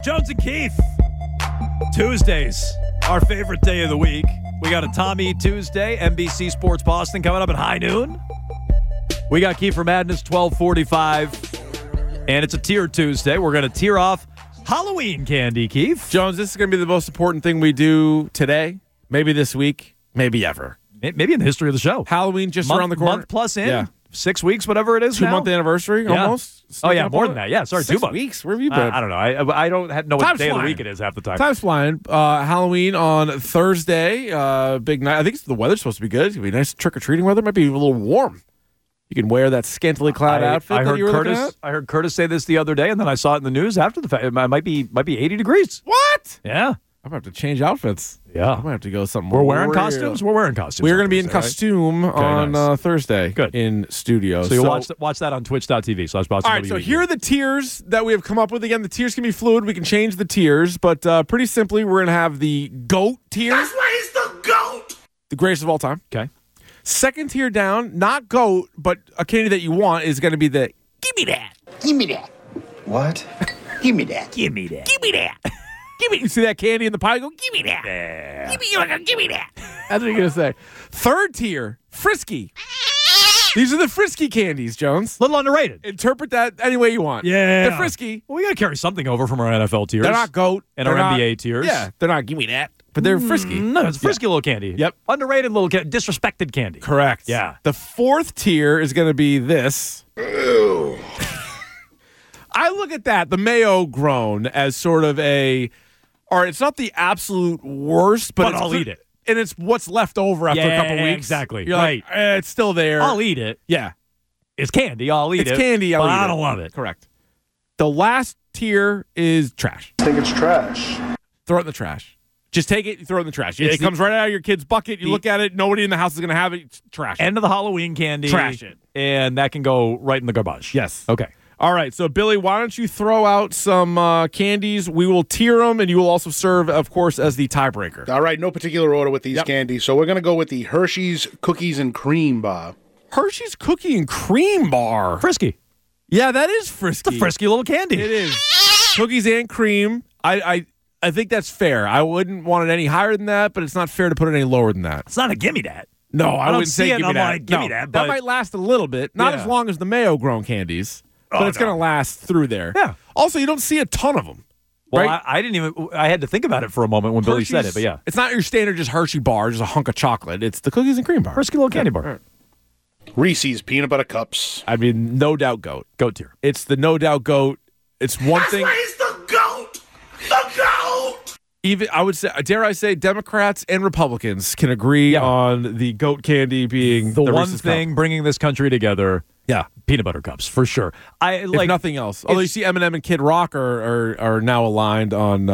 Jones and Keith. Tuesdays, our favorite day of the week. We got a Tommy Tuesday, NBC Sports Boston coming up at high noon. We got Keith for Madness, 12:45. And it's a tier Tuesday. We're going to tier off Halloween candy, Keith. Jones, this is going to be the most important thing we do today, maybe this week, maybe ever. Maybe in the history of the show. Halloween just around the corner. Month plus in? Yeah. 6 weeks, whatever it is now? 2-month anniversary, almost. Oh, yeah, more than that. Yeah, sorry, 6 2 months. weeks. Where have you been? I don't know. I don't know what Time's day of the flying. week it is half the time. Time's flying. Halloween on Thursday. Big night. I think the weather's supposed to be good. It's going to be nice trick-or-treating weather. Might be a little warm. You can wear that scantily clad outfit that you were looking at. I heard Curtis say this the other day, and then I saw it in the news after the fact. It might be 80 degrees. What? Yeah. I'm going to have to change outfits. Yeah. I might have to go something We're wearing real. costumes? We're wearing costumes. We're on going to be in Thursday, right? costume on nice. Thursday. Good. In studio. So you'll watch that on twitch.tv/Boston. All right, so here are the tiers that we have come up with. Again, the tiers can be fluid. We can change the tiers, but pretty simply, we're going to have the GOAT tier. That's why he's the GOAT. The greatest of all time. Okay. Second tier down, not GOAT, but a candy that you want is going to be the Gimme That. Give me that. What? Give me that. Give me that. Give me that. Give me. You see that candy in the pie? Go, Give me that. Give me that. That's what you're going to say. Third tier, Frisky. These are the Frisky candies, Jones. Little underrated. Interpret that any way you want. Yeah. They're Frisky. Well, we got to carry something over from our NFL tiers. They're not GOAT. And They're our not- NBA tiers. Yeah, they're not Gimme That, but they're Frisky. No, it's a frisky little candy. Yep. Underrated little candy. Disrespected candy. Correct. Yeah. The fourth tier is going to be this. Ew. I look at that, the mayo grown, as sort of a, all right, it's not the absolute worst, but I'll eat it. And it's what's left over after a couple weeks. exactly. You're Right. like, it's still there. I'll eat it. Yeah. It's candy. I'll eat it. It's candy. I'll but eat I it. don't love it. Correct. The last tier is trash. I think it's trash. Throw it in the trash. Just take it, you throw it in the trash. It's It comes right out of your kid's bucket. You look at it, nobody in the house is going to have it. It's trash. End of the Halloween candy. Trash it. And that can go right in the garbage. Yes. Okay. All right, so Billy, why don't you throw out some candies? We will tier them, and you will also serve, of course, as the tiebreaker. All right, no particular order with these candies. So we're going to go with the Hershey's Cookies and Cream Bar. Hershey's Cookie and Cream Bar. Frisky. Yeah, that is frisky. It's a frisky little candy. It is. Cookies and cream. I think that's fair. I wouldn't want it any higher than that, but it's not fair to put it any lower than that. It's not a gimme that. No, I don't wouldn't see say it, give me I'm that. like, give me No, that, but- might last a little bit. Not Yeah. as long as the mayo grown candies, but Oh, it's no. going to last through there. Yeah. Also, you don't see a ton of them. Well, right? I didn't even. I had to think about it for a moment when Billy said it, but yeah. It's not your standard just Hershey bar, just a hunk of chocolate. It's the cookies and cream bar. Frisky little candy bar. Reese's Peanut Butter Cups. I mean, no doubt GOAT. Goat tier. It's the no doubt GOAT. It's one That's thing. why he's the GOAT. The GOAT. Even I would say, dare I say, Democrats and Republicans can agree on the GOAT candy being The one Reese's thing Cup. bringing this country together. Yeah. Peanut butter cups, for sure. I If like nothing else. Although you see Eminem and Kid Rock are now aligned on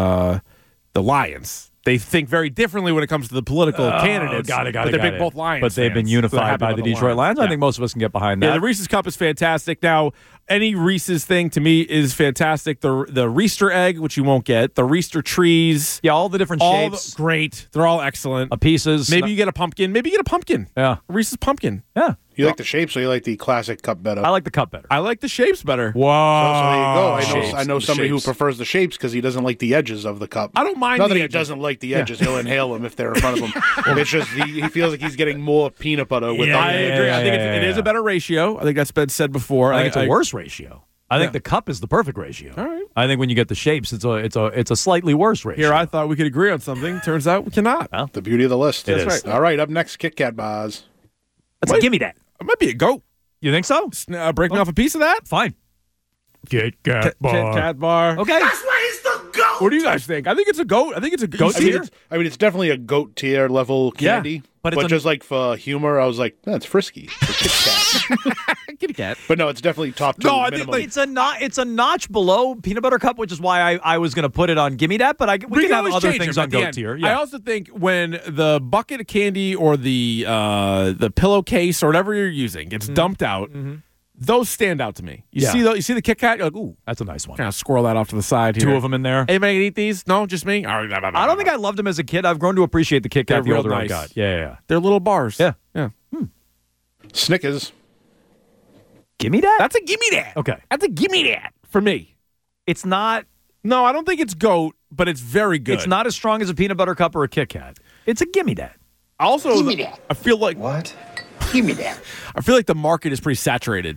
the Lions. They think very differently when it comes to the political candidates. Got it. But they're big both Lions But they've been fans, so they're unified happy by about the the Detroit Lions. I Yeah. think most of us can get behind that. Yeah, the Reese's Cup is fantastic. Now, any Reese's thing to me is fantastic. The Reester egg, which you won't get. The Reester trees. Yeah, all the different All shapes. great. They're all excellent. Pieces. Maybe you get a pumpkin. Maybe you get a pumpkin. Yeah. A Reese's pumpkin. Yeah. You like the shapes or you like the classic cup better? I like the cup better. I like the shapes better. Whoa. So there you go. Shapes. I know The somebody shapes. who prefers the shapes because he doesn't like the edges of the cup. I don't mind Not the that he edges. doesn't like the edges. He'll inhale them if they're in front of him. It's just he feels like he's getting more peanut butter with I the agree. I think yeah, it is a better ratio. I think that's been said before. I think it's a worse ratio. I think the cup is the perfect ratio. All right. I think when you get the shapes, it's a slightly worse ratio. Here, I thought we could agree on something. Turns out we cannot. The beauty of the list. It That's is. right. All right, up next, Kit Kat bars. That's a gimme that. It might be a goat. You think so? Break me off a piece of that. Fine. Kit Kat bar. Kit Kat bar. Okay. That's why he's the GOAT. What do you guys think? I think it's a goat. I think it's a Goat I mean, tier? it's definitely a goat tier level Yeah, candy. but but it's just like for humor, I was like, that's frisky. For Kit Kat. Kitty cat. But no, it's definitely top two. No, I think, minimum. like, It's a notch below peanut butter cup, which is why I was going to put it on gimme that. But we can have always other change things them on at the goat end. tier. I Yeah. also think when the bucket of candy or the pillowcase or whatever you're using gets dumped out, those stand out to me. You Yeah. see you see the Kit Kat, you're like, ooh, That's a nice one. kind of squirrel that off to the side here. Two of them in there. Anybody can eat these? No, just me. I don't think I loved them as a kid. I've grown to appreciate the Kit Kat They're the real older I nice. got. Yeah. They're little bars. Yeah. yeah. Snickers. Gimme that? That's a gimme that. Okay. That's a gimme that for me. It's not No, I don't think it's GOAT, but it's very good. It's not as strong as a peanut butter cup or a Kit Kat. It's a gimme that. Also, Gimme that. I feel like What? Give me that. I feel like the market is pretty saturated,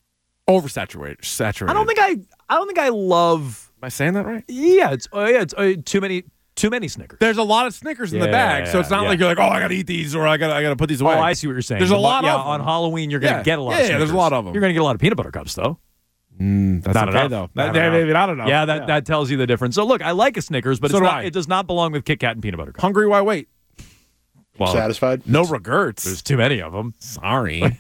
oversaturated. I don't think I love. Am I saying that right? Yeah, it's too many Snickers. There's a lot of Snickers in the bag, so it's not like you're like, oh, I gotta eat these or I gotta put these away. Oh, I see what you're saying. There's a lot of them. on Halloween. You're gonna get a lot. of Yeah, Snickers. there's a lot of them. You're gonna get a lot of peanut butter cups though. That's Not okay enough. though. Not Maybe not enough. Yeah, that tells you the difference. So look, I like a Snickers, but So it's do not, I. it does not belong with Kit Kat and peanut butter cups. Hungry, why wait? Well, Satisfied? No regrets. there's too many of them. Sorry.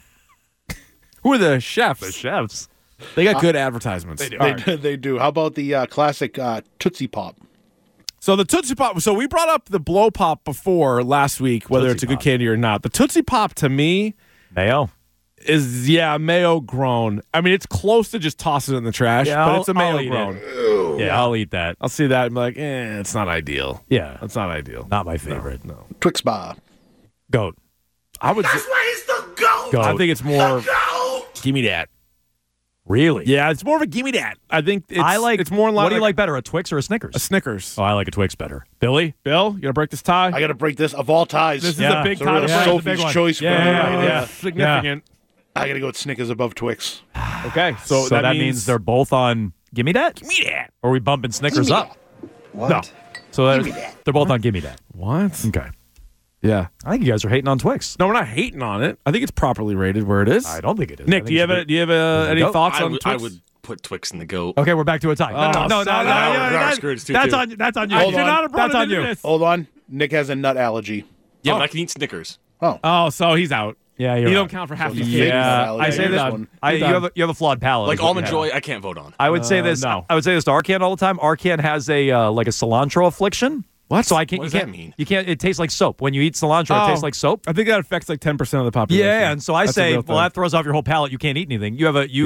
Who are the chefs? The chefs. They got good advertisements. They do. They do. How about the classic Tootsie Pop? So the Tootsie Pop. So we brought up the Blow Pop before last week, whether Tootsie it's a good Pop. candy or not. The Tootsie Pop to me Mayo. is mayo grown. I mean, it's close to just tossing it in the trash, Yeah, but it's a I'll mayo eat grown. Yeah, I'll eat that. I'll see that and be like, it's not ideal. Yeah, That's not ideal. not my favorite. No. Twix Bar. Goat. I would. That's why he's the GOAT. Goat. I think it's more. GOAT. Give me that. Really? Yeah, it's more of a give me that. I think it's, I like. It's more in line. What do you like better, a Twix or a Snickers? A Snickers. Oh, I like a Twix better. Billy. Bill, you gonna break this tie? I got to break this of all ties. This is Yeah. a big It's a tie. real to break. Sophie's big one. choice. Yeah, for me yeah, right yeah. here. Significant. I got to go with Snickers above Twix. Okay, So that means they're both on. Give me that. Give me that. Or are we bumping Snickers Gimme up? What? No. So Gimme that. they're both on. Give me that. What? Okay. Yeah. I think you guys are hating on Twix. No, we're not hating on it. I think it's properly rated where it is. I don't think it is. I Nick, think do you it have should be- any Goat? thoughts I on would, Twix? I would put Twix in the GOAT. Okay, we're back to a tie. No, sorry. No, screwed. It's 2-2. That's on you. Hold on. That's on you. Hold on. Nick has a nut allergy. Yeah, but I can eat Snickers. Oh, so he's out. Yeah, you're You right. don't count for half the So game. Yeah, Maybe I not say allergy. this. You're done. You have a flawed palate. Like is what Almond you Joy, have. I can't vote on. I would say this. no. I would say this to Arcan all the time. Arcan has a like a cilantro affliction. What? So I can't. What You does that can't. mean? You can't. It tastes like soap when you eat cilantro. It tastes like soap. I think that affects like 10% of the population. Yeah, and so I That's a say, real well, thing. that throws off your whole palate. You can't eat anything. You have a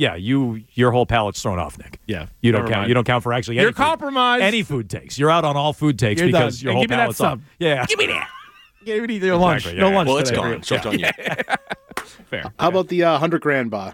your whole palate's thrown off, Nick. Yeah, you don't never count. mind. You don't count for actually. You're any food. compromised. Any food takes. You're out on all food takes You're because done. your And whole give me that palate's off. sub. Yeah. Give me that. Give me your lunch. Exactly, No yeah. lunch Well, it's today. gone. So it's on you. Fair. How about the 100 grand bar?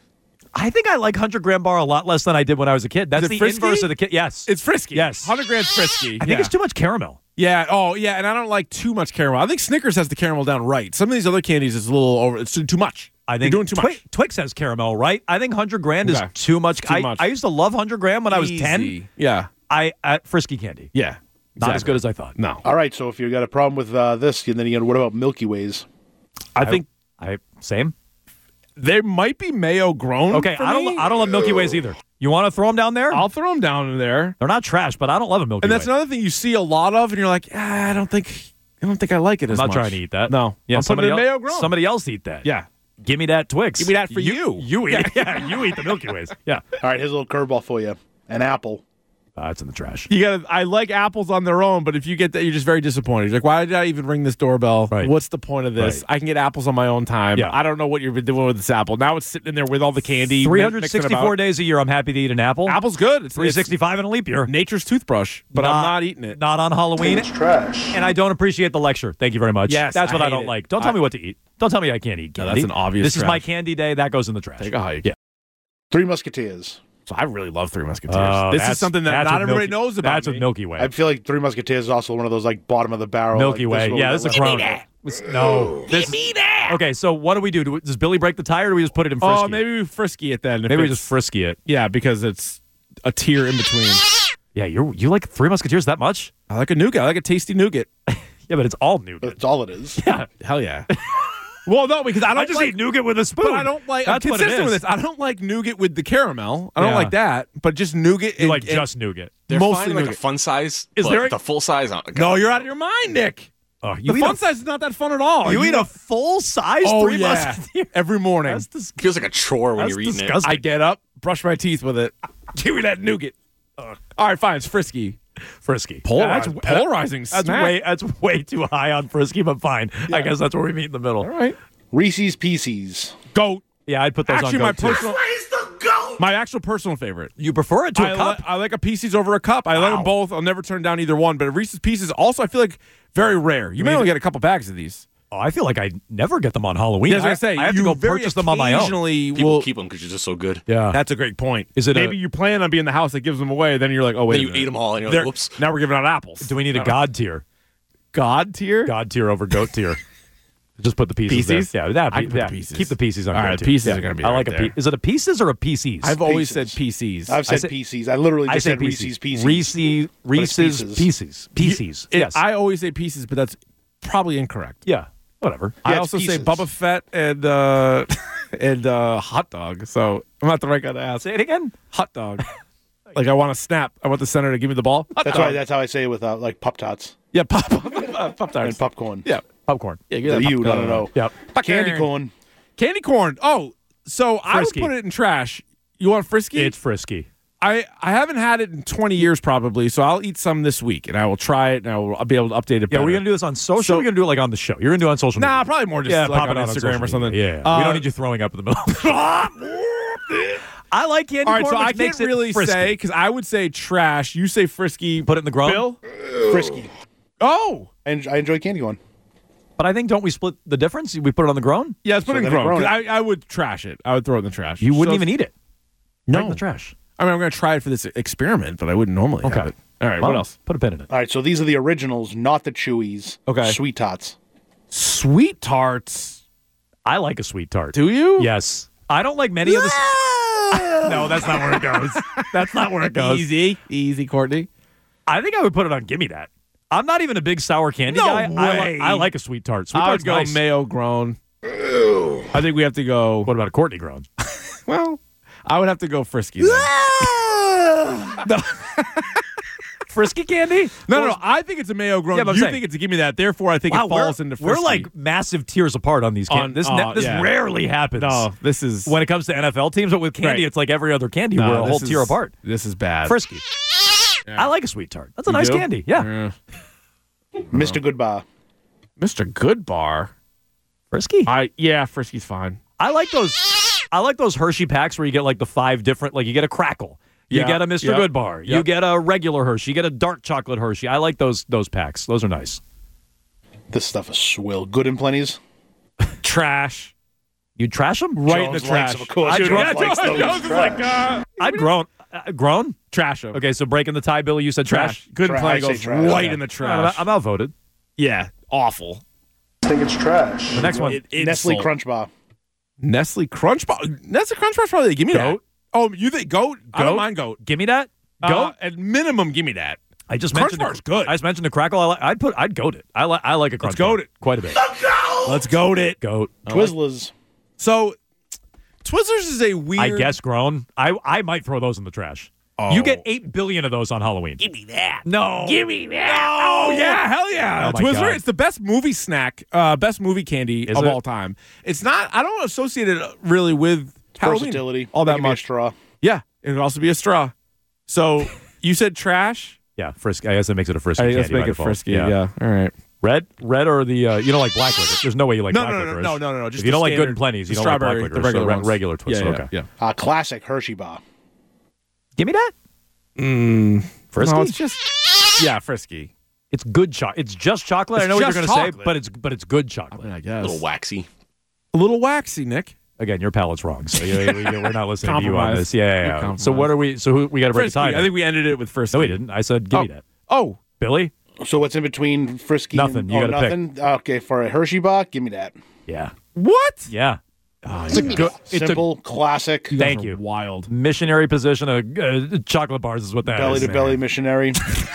I think I like 100-gram bar a lot less than I did when I was a kid. That's it the frisky? inverse of the kid. Yes. It's frisky. Yes. 100 grams frisky. I think it's too much caramel. Yeah. Oh, yeah. And I don't like too much caramel. I think Snickers has the caramel down right. Some of these other candies is a little over. It's too much. I think You're doing too much. Twix has caramel, right? I think 100 grand is Okay. too much. Too much. I used to love 100 gram when I was 10. Easy. Yeah. Frisky candy. Yeah. Not as good as I thought. No. All right, so if you got a problem with this, then you what about Milky Ways? I think Same. there might be mayo grown. Okay, for I me. don't love Milky Ways either. You want to throw them down there? I'll throw them down in there. They're not trash, but I don't love a Milky And that's Way. another thing you see a lot of, and you're like, I don't think I like it as I'm much. not trying to eat that. No. Yeah, I'm putting it in mayo grown. Somebody else eat that. Yeah. Give me that Twix. Give me that for you. You eat it. Yeah, you eat the Milky Ways. Yeah. All right, here's a little curveball for you. An apple. It's in the trash. You gotta. I like apples on their own, but if you get that, you're just very disappointed. You're like, why did I even ring this doorbell? Right. What's the point of this? Right. I can get apples on my own time. Yeah. I don't know what you've been doing with this apple. Now it's sitting in there with all the candy. mixing 364 about. days a year, I'm happy to eat an apple. Apple's good. It's 365 in a leap year. nature's toothbrush, but I'm not eating it. Not on Halloween. It's trash. And I don't appreciate the lecture. Thank you very much. Yes, that's what I I hate don't it. like. Don't tell me what to eat. Don't tell me I can't eat No, candy. that's an obvious This is my trash. candy day. That goes in the trash. Take a hike. Yeah. Three Musketeers. So I really love Three Musketeers. this That's- is something that that's not with everybody Milky- knows about. That's with Milky Way. I feel like Three Musketeers is also one of those like bottom of the barrel. Milky like, Way. Yeah, this is a grown. No. This Give me that. Okay, so what do we do? Does Billy break the tire or do we just put it in frisky? Oh, maybe we frisky it then. if Maybe we it's- just frisky it. Yeah, because it's a tier in between. Yeah, you like Three Musketeers that much? I like a nougat. I like a tasty nougat. Yeah, but it's all nougat. That's all it is. Yeah. Hell yeah. Well, no, because I don't I just like, eat nougat with a spoon. but I don't like. I'm That's what it consistent is. with this. I don't like nougat with the caramel. I don't Yeah. like that. But just nougat. You like just nougat. They're Mostly fine, like nougat. a fun size. Is but there a- the full size? No, you're out of your mind, Nick. Oh, The fun size is not that fun at all. You eat a full size oh, Three yeah. Musketeers. every morning. That's disgusting. feels like a chore when That's you're eating disgusting. I get up, brush my teeth with it. Give me that nougat. All right, fine. It's frisky. Frisky. Polarizing. Polarizing That's snack. that's way too high on frisky, but fine. I guess that's where we meet in the middle. All right. Reese's Pieces. Goat. Yeah, I'd put those Actually, on my goat too. personal, Where's the GOAT? my actual personal favorite. You prefer it to a cup? I like a Pieces over a cup. I like them both. I'll never turn down either one. But Reese's Pieces also, I feel like very rare. You may only get a couple bags of these. Oh, I feel like I never get them on Halloween. Yeah, I was gonna say, I have to you go very purchase them on my own. occasionally People will- keep them because you're just so good. Yeah. That's a great point. Is it maybe you plan on being the house that gives them away? Then you're like, oh wait, Then a you minute. ate them all, and you're They're- like, whoops. Now we're giving out apples. Do we need a God tier? God tier? God tier over goat tier. Just put the pieces Pieces? there. Yeah, I can put the pieces. Keep the pieces on All goat right, tier. pieces Yeah. are gonna be I right like there. Is it a pieces or a PCs? I've always said Pieces. PCs. I've said said- PCs. I literally just said Pieces. Reese's Pieces. Reese's pieces. pieces. Pieces. Yes. I always say pieces, but that's probably incorrect. yeah. Whatever. I Yeah, it's also say pieces. Bubba Fett and and hot dog. So I'm not the right guy to ask. Say it again. Hot dog. Like I want to snap. I want the center to give me the ball. Hot That's dog. why. That's how I say it with like Pop Tarts Yeah, pop tarts. and popcorn. Yeah, Popcorn. yeah. Yeah, you don't know. Yep. Candy corn. Candy corn. Oh, so I would Frisky. put it in trash. You want frisky? It's frisky. I haven't had it in 20 years probably, so I'll eat some this week and I will try it and I'll be able to update it. Yeah, better. we're gonna do this on social. So- we're gonna do it like on the show. You're gonna do it on social media. Nah, probably more just Yeah, like pop on it out Instagram social or something. media. Yeah, we don't need you throwing up in the middle. I like candy All right, corn, so which I can't makes it really frisky. say because I would say trash. You say frisky. Put it in the grown. Bill? Frisky. Oh, I enjoy candy corn. But I think don't we split the difference? We put it on the grown. yeah, let's put So it in then grown. grown 'Cause I would trash it. I would throw it in the trash. You wouldn't So- even eat it. No. Right in the trash. I mean, I'm going to try it for this experiment, but I wouldn't normally have Okay. it. All right, Well, what else? Put a pin in it. All right, so these are the originals, not the Chewies. Okay. Sweet Tots. Sweet tarts. I like a sweet tart. Do you? Yes. I don't like many of the. No, that's not where it goes. That's not where it goes. Easy, Courtney. I think I would put it on Gimme That. I'm not even a big sour candy No guy. way. I like a sweet tart. Sweet I tart's would go nice. mayo grown. I think we have to go. What about a Courtney grown? Well, I would have to go frisky. Then. Frisky candy? No. I think it's a mayo grown. Yeah, but I'm you saying- think it's a give me that. Therefore, I think Wow, it falls into frisky. we're like massive tiers apart on these candies. This yeah. rarely happens. no. This is When it comes to NFL teams, but with candy, Right. it's like every other candy. no, we're a this whole tier is- apart. This is bad. Frisky. I like a sweet tart. That's a You nice do? candy. Yeah. Mr. Goodbar. Mr. Good Bar. Frisky. Frisky's fine. I like those Hershey packs where you get like the 5 different, like you get a Crackle. You Yeah, get a Mr. yep, Good Bar. You yep. get a regular Hershey. You get a dark chocolate Hershey. I like those packs. Those are nice. This stuff is swill. Good and Plenty's. Trash. You trash them? Right in Jones the trash. likes them, of course. Jones likes those. Jones is like, I'd grown. Grown? trash them. Okay, so breaking the tie, Billy, you said trash. Good and Trash. Plenty I say goes trash. right Yeah. in the trash. I'm outvoted. Yeah, awful. I think it's trash. The next one. Nestle Crunch Bar. Nestle Crunch Bar. Nestle Crunch Bar's probably give me Goat? that. Oh, you think goat? I don't mind goat. Give me that. Go. At minimum, give me that. I just Crunch mentioned Bar's good. I just mentioned the Crackle. I'd goat it. I like a crunch. goat bar it. quite a bit. Let's goat it. Goat. Twizzlers. So, Twizzlers is a weird. I guess grown. I might throw those in the trash. Oh. You get 8 billion of those on Halloween. Give me that. No. Give me that. Oh yeah, hell yeah! Oh, my Twizzler, God. it's the best movie snack, best movie candy Is of it? all time. It's not. I don't associate it really with Halloween Versatility. all It that can be a much. straw. Yeah, it would also be a straw. So you said trash. Yeah, frisky. I guess that makes it a frisky. Let's candy make by it default. frisky. Yeah. All right. Red or the you don't like black licorice. There's no way you like No, black no, licorice. no. Just If you the don't like good standard- and plenties, you the don't like black strawberry, licorice. the regular so ones. regular Twizzler. Yeah, Okay. yeah. Classic Hershey Bar. Give me that. Frisky. No, it's just frisky. It's good chocolate. It's just chocolate. I It's know what you're just going to say, chocolate. but it's good chocolate. I A guess little waxy. a little waxy, Nick. Again, your palate's wrong, so we're not listening to you on Compromise. this. Yeah. Compromise. So what are we? So who we got to break Frisky. the tie? I think we ended it with frisky. No, we didn't. I said give me that. Oh, Billy. So what's in between Frisky Nothing. and You gotta pick. nothing? Okay, for a Hershey Bar, give me that. Yeah. what? Yeah. It's a good, simple, classic, Thank Guys are you. Wild. Missionary position of chocolate bars is what that is. belly-to-belly missionary.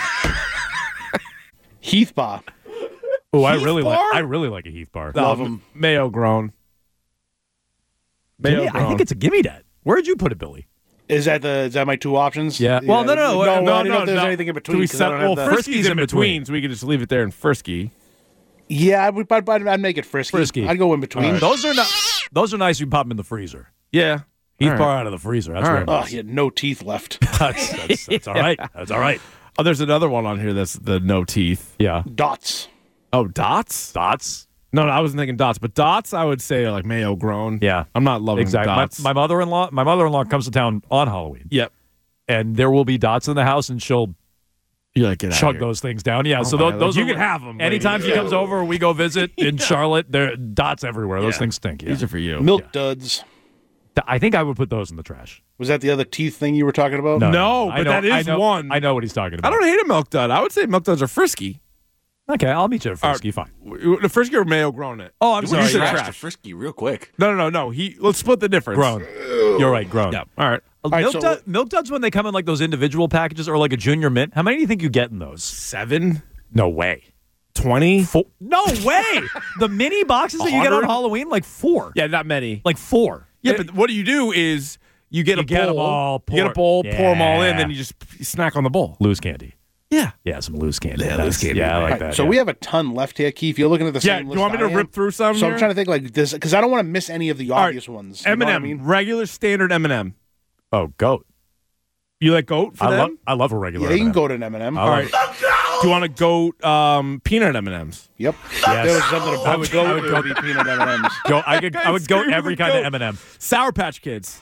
Heath Bar. Oh, I Heath really bar? like a Heath bar. Love 'em. Mayo grown. Gimme- I think it's a gimme that. Where'd you put it, Billy? Is that my two options? Yeah. Well, no. No, I didn't know if there's anything in between. Do we 'cause I set, don't have well, the- Frisky's in between, so we could just leave it there in Frisky. Yeah, I'd make it Frisky. Frisky. I'd go in between. Those are not. Those are nice. You pop them in the freezer. Yeah. Heath All right. bar out of the freezer. That's All very right. Oh, nice. he had no teeth left. That's all right. That's all right. Oh, there's another one on here that's the no teeth. Yeah. Dots. Oh, dots? Dots. No, I wasn't thinking dots, but dots I would say are like mayo grown. Yeah. I'm not loving Exactly. dots. My mother-in-law comes to town on Halloween, Yep. and there will be dots in the house, and she'll You like get out chug of here. those things down. Yeah, so my, those you are, can have them. Anytime she comes over, we go visit in Charlotte. There are dots everywhere. Those things stink. Yeah. These are for you. Milk duds. I think I would put those in the trash. Was that the other teeth thing you were talking about? No, I but know- that is I know- one. I know what he's talking I about. don't hate a milk dud. I would say milk duds are frisky. Okay, I'll meet you at Frisky. Fine. The frisky or mayo grown it? Oh, I'm You sorry. said Yeah. trash. Frisky real quick. No. Let's split the difference. Grown. You're right. Grown. Yeah. All right. right, Milk duds when they come in like those individual packages or like a junior mint. How many do you think you get in those? 7, No way. 20. No way. The mini boxes that you get on 100? Halloween, like 4. Yeah, not many. Like 4. Yeah, but what you do is you get You a get 'em bowl. all, You get a pour- bowl, pour them all in, Yeah. then you snack on the bowl. Loose candy. Yeah. Yeah, some loose candy. Yeah, loose candy, Yeah, I man. like All right, that. so yeah. we have a ton left here, Keith. You're looking at the Yeah. same Do list you want me to I am. rip through some So here? I'm trying to think like this because I don't want to miss any of the right, obvious ones. You know M&M, what I mean? regular standard M&M. Oh, goat. You like goat for them? I love a regular. Yeah, you can M&M. go to an M&M. I All love right. Do you want to goat peanut M&Ms? Yep. Yes. There was something I about would goat. go- It would be peanut M&Ms. Go, I would go Scream every with kind goat. of M&M. Sour Patch Kids.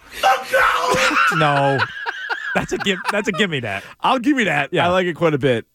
No, that's a give me that. I'll give you that. Yeah. I like it quite a bit.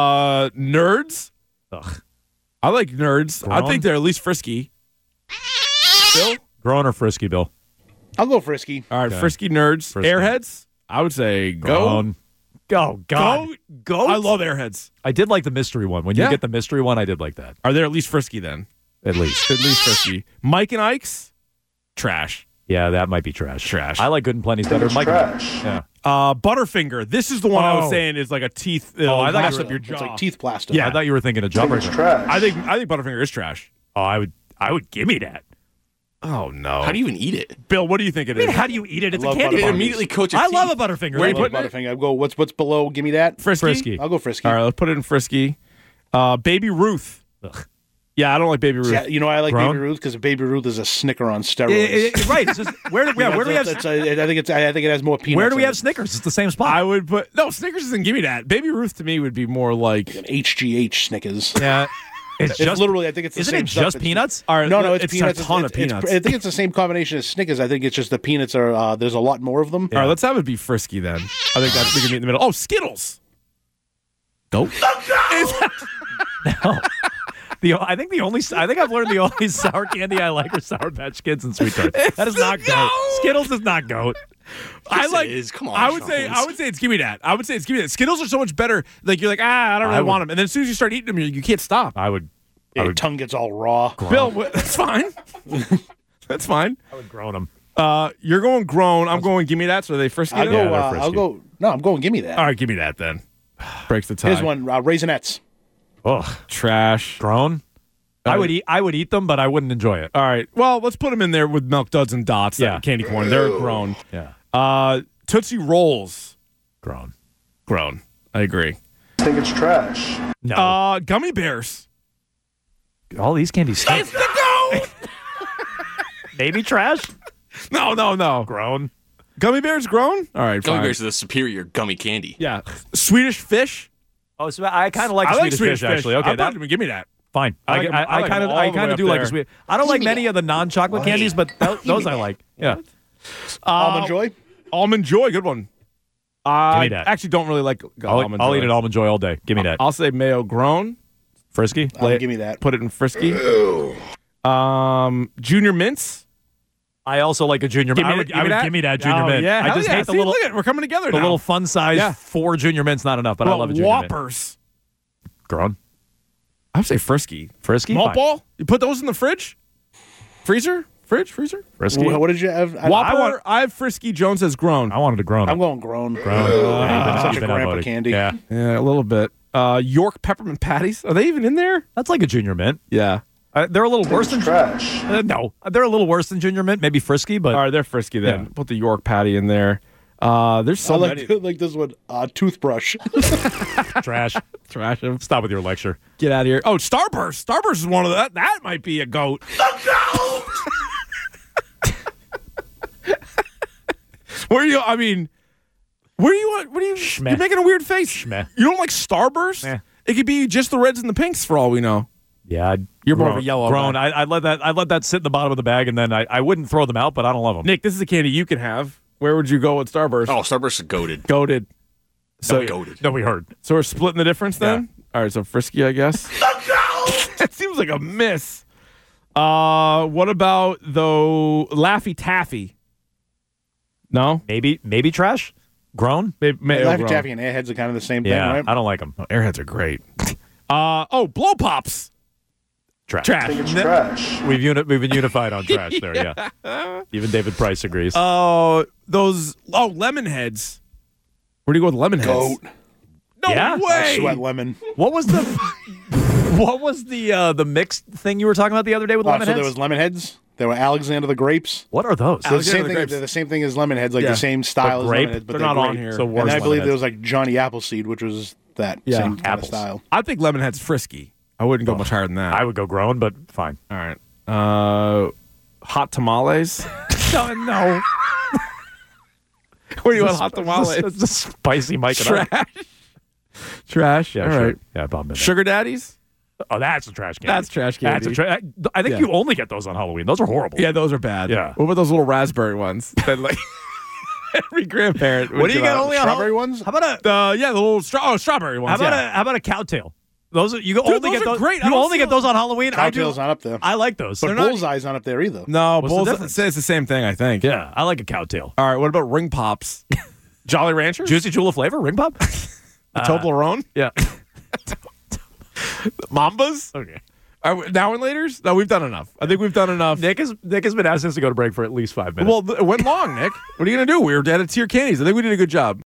Nerds. Ugh. I like nerds. I Grown? think they're at least frisky. Bill? Grown or Frisky, Bill? I'll go frisky. All right, Okay. frisky nerds. Frisky. Airheads. I would say go. Grown. Go, God. Goat. I love airheads. I did like the mystery one. When you Yeah. get the mystery one, I did like that. Are they at least frisky then? At least. At least frisky. Mike and Ike's. Trash. Yeah, that might be trash. Trash. I like Good and Plenty's better. Mike. Yeah. Butterfinger. This is the one I was Oh. saying is like a teeth. I thought mess you up your It's jaw. like teeth plaster. Yeah. I thought you were thinking of Jawbreaker. I think Butterfinger is trash. Oh, I would give me that. Oh no. How do you even eat it? Bill? What do you think it I mean, is? how do you eat it? It's a love candy Butterfinger. bar. It immediately coats your I teeth. love a Butterfinger. Where you I love putting it? Butterfinger. I go. What's below? Give me that. Frisky. Frisky. I'll go frisky. All right, let's put it in frisky. Baby Ruth. Ugh. Yeah, I don't like Baby Ruth. Yeah, you know I like Grown? Baby Ruth because Baby Ruth is a Snicker on steroids. Right. It's just, where do we have? I think it has more peanuts. Where do we in have it. Snickers? It's the same spot. I would put no Snickers doesn't give me that. Baby Ruth to me would be more like An HGH Snickers. yeah. It's It's just literally. I think it's the Isn't same it stuff. just It's- peanuts? all right, No, it's it's peanuts. a ton of It's- peanuts. I think it's the same combination as Snickers. I think it's just the peanuts are. There's a lot more of them. All right, let's have it be frisky then. I think that's we can meet in the middle. Oh, Skittles. Go. I think I've learned the only sour candy I like are Sour Patch Kids and Sweet Tarts. That is not goat. Skittles is not goat. I Yes, like. it is. Come on, I would say it's give me that. I would say it's give me that. Skittles are so much better. Like you're like I don't really want them, and then as soon as you start eating them, you can't stop. I would Your tongue gets all raw. Bill, that's fine. That's fine. grown them. You're going grown. I'm going. Give me that. So are they frisky? I'll then? go. they're I'll frisky. go. No, I'm going. Give me that. All right, give me that then. Breaks the tie. Here's one. Raisinets. Ugh, Trash. grown. I would eat them, but I wouldn't enjoy it. All right. Well, let's put them in there with Milk Duds and Dots. Yeah. That candy corn. They're grown. Yeah, Tootsie Rolls. grown. Grown. I agree. No, Gummy Bears. all these candies stink. It's the go. Maybe trash. No. Grown. Gummy Bears grown. All right. Gummy fine. bears are the superior gummy candy. Yeah. Swedish Fish. Oh, so I kind of like I the like Swedish fish actually. Okay, that give me that. fine. I like 'em- I like 'em all the way kind of up do like there. a sweet. I don't like many of the non-chocolate candies, but those I like. Yeah. Almond Joy. Almond Joy. Good one. I me that. actually don't really like Almond Joy. I'll eat an almond joy all day. Give me that. I'll say mayo grown. Frisky. Give me that. Put it in frisky. Junior mints. I also like a junior. I would give me that junior mint. Yeah, I just hate the See, little look at it. We're coming together the now. little fun size Yeah. 4 junior mints. Not enough, but I Well, love a junior mint. Whoppers. Grown. I would say frisky. Frisky. Malt Fine. ball. You put those in the fridge. Freezer. Freezer. Frisky. What did you have? Whopper. I have frisky. Jones has grown. I wanted a grown. I'm going grown. Such a grandpa candy. Yeah, Yeah, a little bit. York peppermint patties. Are they even in there? that's like a junior mint. Yeah. They're a little worse than trash. No, they're a little worse than junior mint. Maybe frisky, but All right, they're frisky then. Yeah. Put the York patty in there. There's so I many. like this one. Toothbrush. trash. Trash them. Stop with your lecture. Get out of here. Oh, Starburst. Starburst is one of that. That might be a goat. Where are you? I mean, where are you? What are you? Schmeh. You're making a weird face. Schmeh. You don't like Starburst? Meh. It could be just the reds and the pinks for all we know. Yeah, You're more of a yellow grown. guy. I'd let that sit in the bottom of the bag, and then I wouldn't throw them out, but I don't love them. Nick, this is a candy you can have. Where would you go with Starburst? Oh, Starburst is goated. Goated. So, No, we heard. so we're splitting the difference then? All right, so Frisky, I guess. The GOAT! That seems like a miss. What about, though, Laffy Taffy? No? Maybe trash? Grown? Laffy Taffy and Airheads are kind of the same thing, right? I don't like them. Oh, Airheads are great. Blow Pops. Trash. Trash. We've been unified on trash there, yeah. Even David Price agrees. Lemon Heads. Where do you go with Lemon Heads? Goat. No Yeah? way. Sweat lemon. What was the mixed thing you were talking about the other day with So Lemonheads? there was Lemonheads. There were Alexander the Grapes. What are those? They're the same the thing. Grapes. They're the same thing as Lemonheads, like Yeah. the same style as grape? Lemonheads, but They're not on grape. here. So And worse then I believe Lemonheads. there was like Johnny Appleseed, which was that Yeah. same kind of Apples. style. I think Lemon Head's Frisky. I wouldn't go much higher than that. I would go grown, but fine. All right. Hot tamales. No. Where do you want hot tamales? It's a spicy Mike and I. Trash. Yeah, All sure. right. Yeah, Bob. Sugar daddies. Oh, that's a trash candy. That's trash candy. I think Yeah. you only get those on Halloween. Those are horrible. Yeah, those are bad. Yeah. What about those little raspberry ones? That like every grandparent. What do you get only on Strawberry ones? How about a the little strawberry ones. how about a cowtail? Those are, those are great. I You don't only see get those on Halloween. Cowtail's not up there. I like those. But Bullseye's not up there either. No, What's the Bullseye. difference? It's the same thing, I think. Yeah, I like a cowtail. All right. What about ring pops? Jolly Ranchers. Juicy Jewel of flavor, ring pop. The Toblerone. Yeah. Mambas. Okay. Now and laters? No, we've done enough. I think we've done enough. Nick has been asking us to go to break for at least 5 minutes. Well, it went long, Nick. What are you going to do? We were dead at tier candies. I think we did a good job.